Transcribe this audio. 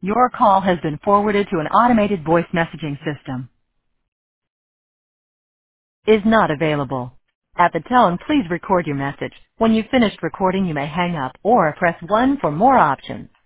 Your call has been forwarded to an automated voice messaging system. Is not available. At the tone, please record your message. When you've finished recording, you may hang up or press 1 for more options.